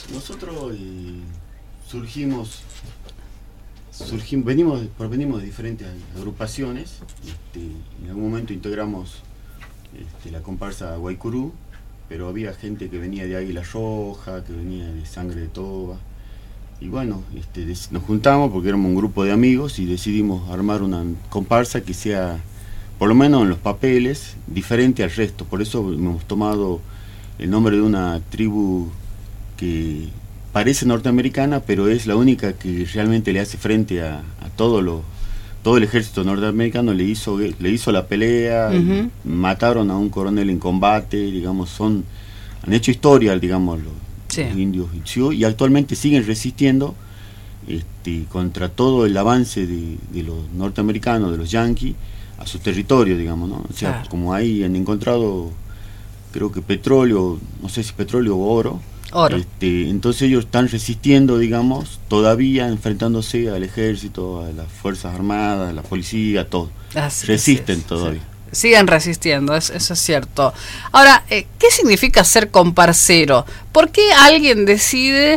Nosotros provenimos de diferentes agrupaciones. En algún momento integramos la comparsa Guaycurú, pero había gente que venía de Águila Roja, que venía de Sangre de Toba. Y bueno, nos juntamos porque éramos un grupo de amigos y decidimos armar una comparsa que sea, por lo menos en los papeles, diferente al resto. Por eso hemos tomado el nombre de una tribu que parece norteamericana, pero es la única que realmente le hace frente a todo el ejército norteamericano. Le hizo la pelea, mataron a un coronel en combate, digamos, han hecho historia, digamos, los indios Sioux, y actualmente siguen resistiendo contra todo el avance de los norteamericanos, de los yanquis, a su territorio, digamos, ¿no? O sea, como ahí han encontrado, creo que petróleo, no sé si petróleo o oro. Entonces ellos están resistiendo, digamos, todavía enfrentándose al ejército, a las fuerzas armadas, a la policía, todo. Resisten todavía. Siguen resistiendo, eso es cierto. Ahora, ¿qué significa ser comparsero? ¿Por qué alguien decide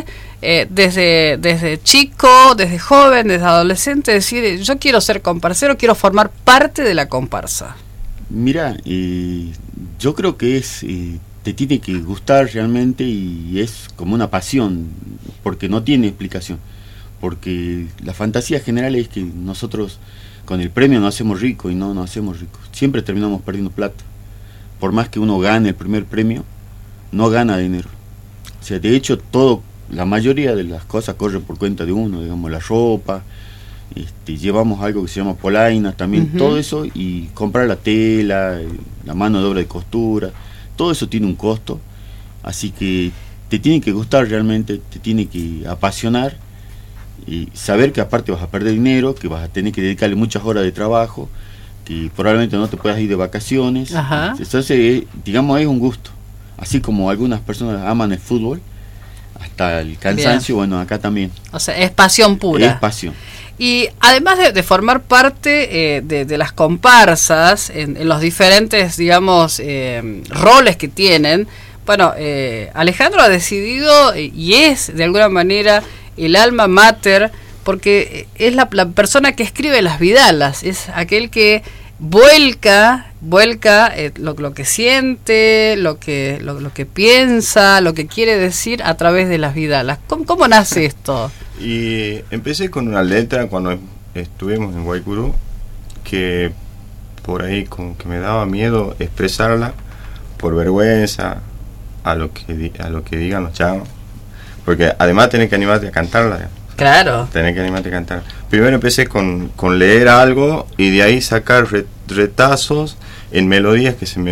desde chico, desde joven, desde adolescente, decide yo quiero ser comparsero, quiero formar parte de la comparsa? Mira, yo creo que te tiene que gustar realmente, y es como una pasión, porque no tiene explicación. Porque la fantasía general es que nosotros con el premio nos hacemos ricos, y no nos hacemos ricos. Siempre terminamos perdiendo plata. Por más que uno gane el primer premio, no gana dinero. O sea, de hecho, la mayoría de las cosas corren por cuenta de uno, digamos, la ropa, llevamos algo que se llama polaina, también todo eso, y comprar la tela, la mano de obra de costura, todo eso tiene un costo. Así que te tiene que gustar realmente, te tiene que apasionar, y saber que aparte vas a perder dinero, que vas a tener que dedicarle muchas horas de trabajo, que probablemente no te puedas ir de vacaciones. Entonces, digamos, es un gusto. Así como algunas personas aman el fútbol hasta el cansancio, bueno, acá también. O sea, es pasión pura. Es pasión. Y además de formar parte de las comparsas, en los diferentes, digamos, roles que tienen, bueno, Alejandro ha decidido, y es de alguna manera el alma mater, porque es la persona que escribe las vidalas, es aquel que vuelca lo que siente, lo que piensa, lo que quiere decir a través de las vidalas. ¿Cómo nace esto? Y empecé con una letra cuando estuvimos en Guaycurú, que por ahí como que me daba miedo expresarla por vergüenza a lo que digan los chavos, porque además tenés que animarte a cantarla. Claro. Tenés que animarte a cantar. Primero empecé con leer algo, y de ahí sacar retazos en melodías que se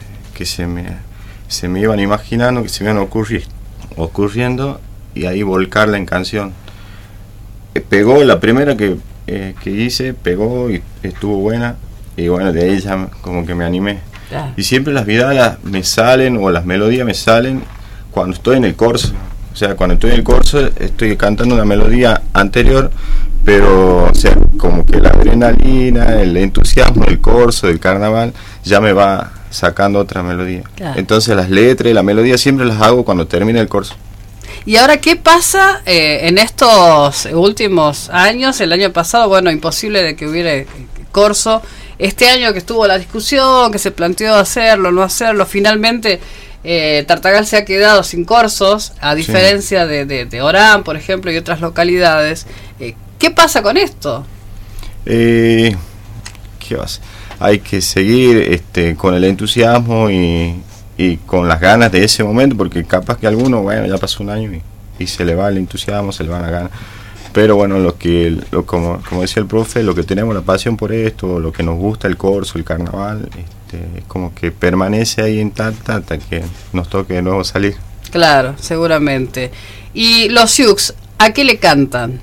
me iban imaginando, que se me iban ocurriendo, y ahí volcarla en canción. Pegó la primera que hice, pegó y estuvo buena, y bueno, de ahí ya como que me animé. Y siempre las vidalas me salen, o las melodías me salen cuando estoy en el corso. O sea, cuando estoy en el corso estoy cantando una melodía anterior, pero o sea, como que la adrenalina, el entusiasmo del corso, del carnaval, ya me va sacando otra melodía. Entonces las letras y la melodía siempre las hago cuando termine el corso. ¿Y ahora qué pasa en estos últimos años? El año pasado, bueno, imposible de que hubiera corso. Este año que estuvo la discusión, que se planteó hacerlo, no hacerlo, finalmente Tartagal se ha quedado sin corsos, a diferencia de Orán, por ejemplo, y otras localidades. ¿Qué pasa con esto? ¿Qué vas? Hay que seguir con el entusiasmo y con las ganas de ese momento, porque capaz que alguno, bueno, ya pasó un año y se le va el entusiasmo, se le van las ganas. Pero bueno, como decía el profe, lo que tenemos la pasión por esto, lo que nos gusta el corso, el carnaval, como que permanece ahí intacta hasta que nos toque de nuevo salir. Claro, seguramente. ¿Y los Sioux, a qué le cantan?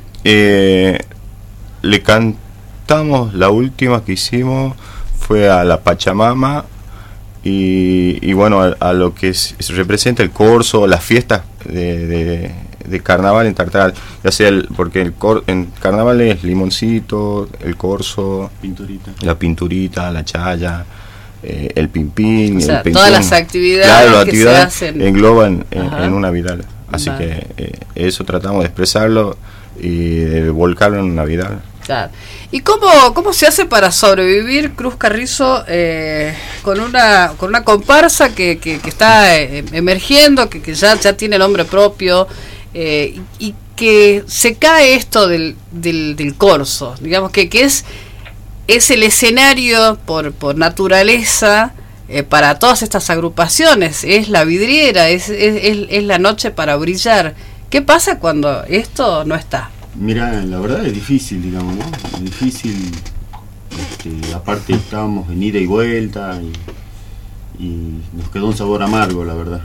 Le cantamos, la última que hicimos fue a la Pachamama, y bueno, a lo que representa el corso, las fiestas de carnaval en Tartagal, ya sea porque en carnaval es limoncito, el corso, la pinturita, la chaya, el pimpín, o sea, el pimpín. Todas las actividades, claro, que se hacen engloban en una vidala. Así Vale. que eso tratamos de expresarlo y de volcarlo en Navidad. Claro. ¿Y cómo se hace para sobrevivir Cruz Carrizo con una comparsa que está emergiendo, que ya tiene nombre propio, y que se cae esto del corso, digamos que es el escenario por naturaleza para todas estas agrupaciones, es la vidriera, es la noche para brillar? ¿Qué pasa cuando esto no está? Mira, la verdad es difícil, digamos, ¿no? Es difícil, aparte estábamos en ida y vuelta y nos quedó un sabor amargo, la verdad.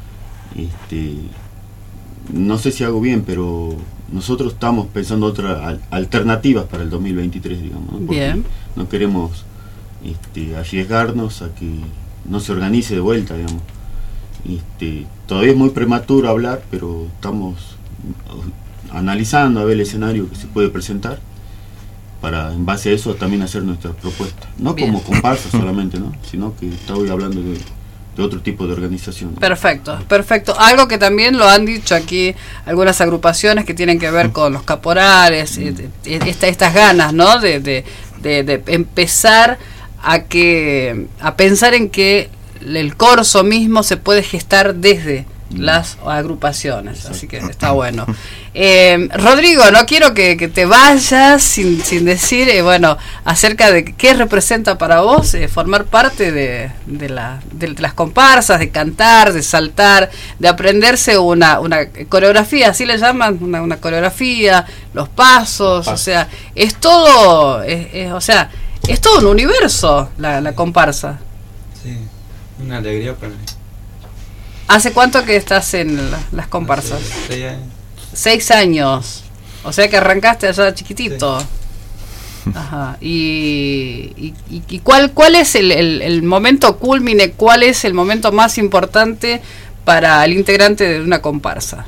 No sé si hago bien, pero nosotros estamos pensando otras alternativas para el 2023, digamos, ¿no? Porque Bien. no queremos arriesgarnos a que no se organice de vuelta, digamos. Todavía es muy prematuro hablar, pero estamos analizando a ver el escenario que se puede presentar para en base a eso también hacer nuestras propuestas, no Bien. como comparsa solamente, ¿no? Sino que estoy hablando de otro tipo de organización. Perfecto. Algo que también lo han dicho aquí algunas agrupaciones que tienen que ver con los caporales, estas ganas, ¿no? De empezar a pensar en que el corso mismo se puede gestar desde las agrupaciones, así que está bueno. Rodrigo, no quiero que te vayas sin decir acerca de qué representa para vos formar parte de las comparsas, de cantar, de saltar, de aprenderse una coreografía, así le llaman, una coreografía, los pasos, o sea, es todo, es todo un universo la comparsa. Sí, una alegría para mí. ¿Hace cuánto que estás en las comparsas? Hace 6 años. 6 años. O sea que arrancaste allá chiquitito. Sí. Ajá. ¿Y cuál es el momento cúlmine? ¿Cuál es el momento más importante para el integrante de una comparsa?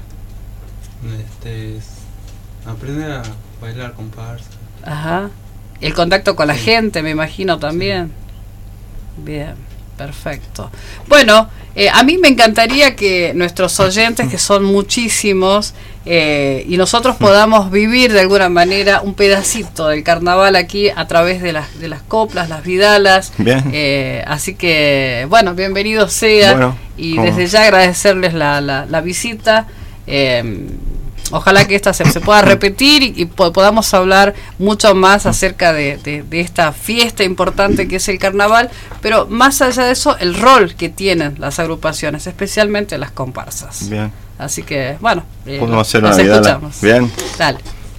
Aprender a bailar comparsa. Ajá. El contacto con la gente, me imagino también. Sí. Bien, perfecto. Bueno, a mí me encantaría que nuestros oyentes, que son muchísimos, y nosotros podamos vivir de alguna manera un pedacito del carnaval aquí a través de las coplas, las vidalas. Bien. Así que, bueno, bienvenido sea. Bueno, y desde ya agradecerles la visita. Ojalá que esta se pueda repetir y podamos hablar mucho más acerca de esta fiesta importante que es el carnaval, pero más allá de eso, el rol que tienen las agrupaciones, especialmente las comparsas. Bien. Así que, bueno, podemos hacer nos una vidala. escuchamos. Bien. Dale.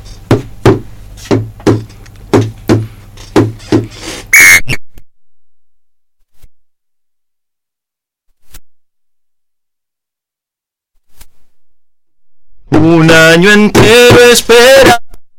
Un año entero espera.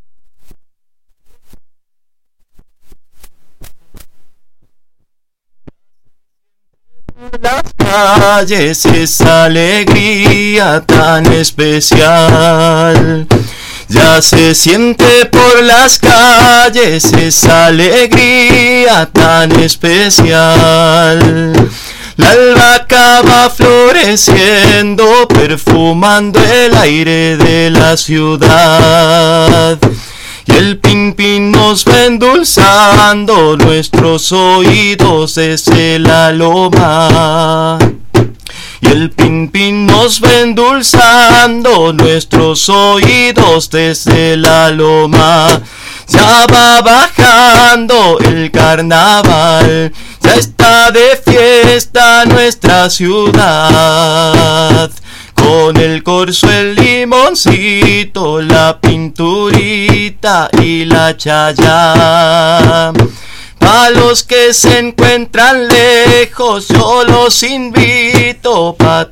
Las calles esa alegría tan especial. Ya se siente por las calles esa alegría tan especial. La albahaca va floreciendo, perfumando el aire de la ciudad. Y el pin nos va endulzando nuestros oídos desde la loma. Y el pin nos va endulzando nuestros oídos desde la loma. Ya va bajando el carnaval, ya está de fiesta nuestra ciudad. Con el corso, el limoncito, la pinturita y la chaya. A los que se encuentran lejos, yo los invito pa'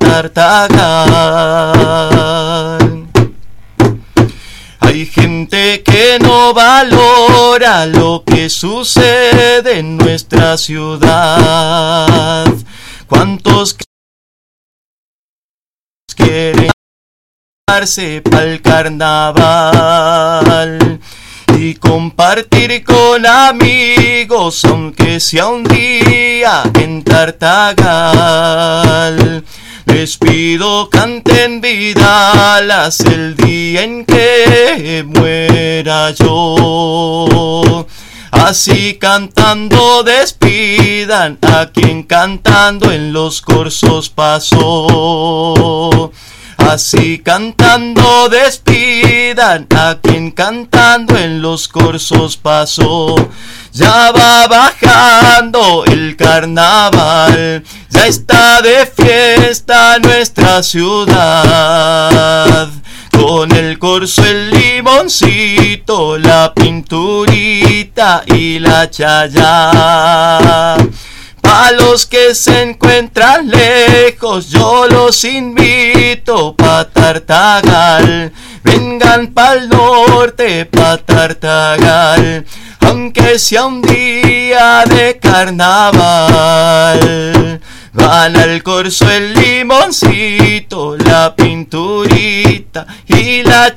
tartagar. Hay gente que no valora lo que sucede en nuestra ciudad. ¿Cuántos quieren darse pa'l carnaval y compartir con amigos, aunque sea un día en Tartagal? Les pido canten vidalas el día en que muera yo. Así cantando despidan a quien cantando en los corzos pasó. Así cantando despidan a quien cantando en los corzos pasó. Ya va bajando el carnaval, ya está de fiesta nuestra ciudad. Con el corzo, el limoncito, la pinturita y la chaya. A los que se encuentran lejos yo los invito pa' Tartagal. Vengan pa'l norte pa' Tartagal, aunque sea un día de carnaval. Van al corzo, el limoncito, la pinturita y la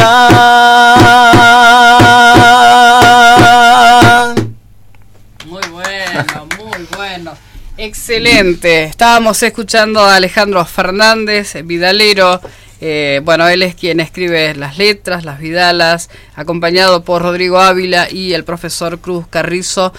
chaya. Muy bueno, muy bueno. Excelente. Estábamos escuchando a Alejandro Fernández, vidalero. Bueno, él es quien escribe las letras, las vidalas, acompañado por Rodrigo Ávila y el profesor Cruz Carrizo.